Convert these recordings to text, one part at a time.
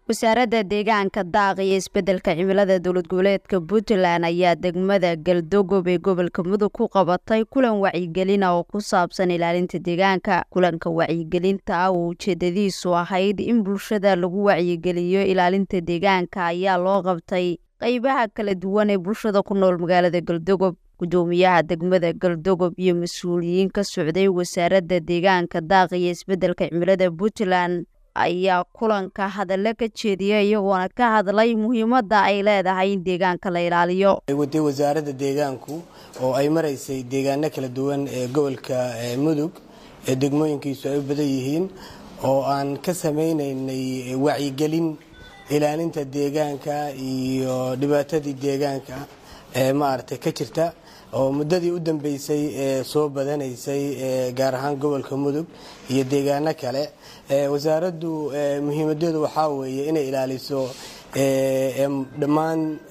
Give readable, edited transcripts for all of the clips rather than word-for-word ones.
wasaaradda deegaanka daaq iyo isbeddelka cimilada dowlad goboleedka Puntland ayaa degmada Galdogob ee gobolka Mudug ku qabatay kulan wacyigelin oo ku saabsan ilaalinta deegaanka. Kulanka wacyigelinta oo ujeedadiisu ahayd in bulshada lagu wacyigeliyo ilaalinta deegaanka ayaa loo qabtay qaybaha kala duwan ee bulshada ku nool magaalada Galdogob. Gudoomiyaha degmada Galdogob iyo mas'uuliyiin ka socday wasaaradda deegaanka daaq iyo isbeddelka cimilada Puntland ayaa kulanka hadallo ka jeediyay iyagoona ka hadlay muhiimadda ay leedahay in deegaanka la ilaaliyo. wasaaradda deegaanku oo ay maraysay deegaano kala duwan ee gobolka Mudug ee degmooyinkiisu ay u badan yihiin oo aan ka sameynaynay wacyigelin ilaalinta deegaanka iyo dhibaatadii deegaanka maartay ka jirta oo muddadii u dambeysay soo badanaysay gaar ahaan gobolka Mudug iyo deegaano kale. wasaaraddu muhiimadeedu waxa weeye inay ilaaliso dhammaan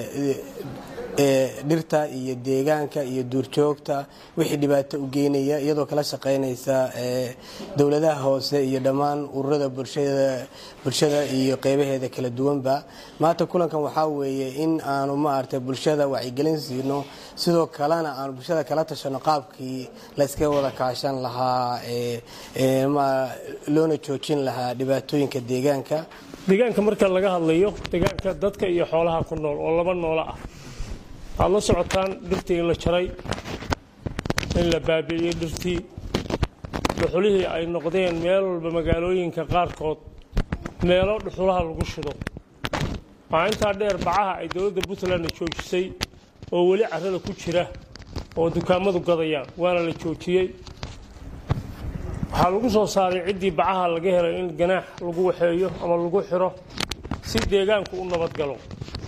dhirta iyo deegaanka iyo duurjoogta wixii dhibaato u geynaya iyadoo kala shaqeynaysa dawladaha hoose iyo dhammaan ururada bulshada iyo qaybaheeda kala duwanba. maanta kulankan waxa weeye in aanu maartay bulshada wacyigelin siino sidoo kalena aan bulshada kala tashano qaabkii la iska wada kaashan lahaa loona joojin lahaa dhibaatooyinka deegaanka marka laga hadlayo deegaanka dadka iyo xoolaha ku nool oo laba nool ah aad la socotaan dhirtii la jaray in la baabi'iyay dhirtii dhuxulihii ay noqdeen meel walba magaalooyinka qaarkood meelo dhuxulaha lagu shido inta dheer bacaha ay dawladda Puntland joojisay oo wali carrada ku jira oo dukaamadu gadayaan waana la joojiyay. waxaa lagu soo saaray ciddii bacaha laga helay in ganaax lagu waxeeyo ama lagu xiro si deegaanku u nabad galo.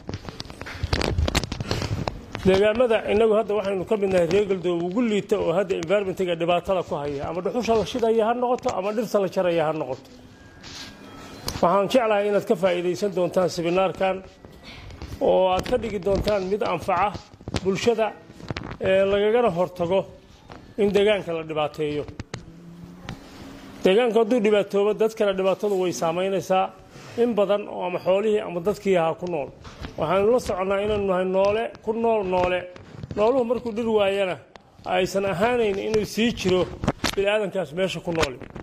deegaamada inagu hadda waxaynu ka midnahay reer Galdogob ugu liita oo hadda environment-ga dhibaatada ku haya ama dhuxusha la shidaya ha noqoto ama dhirta la jaraya ha noqoto. waxaan jeclahay inaad ka faa'iideysan doontaan seminaarkan oo aad ka dhigi doontaan mid anfaca bulshada lagagana hortago in deegaanka la dhibaateeyo. deegaanka hadduu dhibaatoobo dadkana dhibaatadu way saameynaysaa in badan oo ama xoolihii ama dadkii ahaa ku nool. waxaanu la soconaa inaynu nahay noole ku nool nooluhu markuu dhir waayana aysan ahaanayn inuu sii jiro bini'aadankaas meesha ku nool.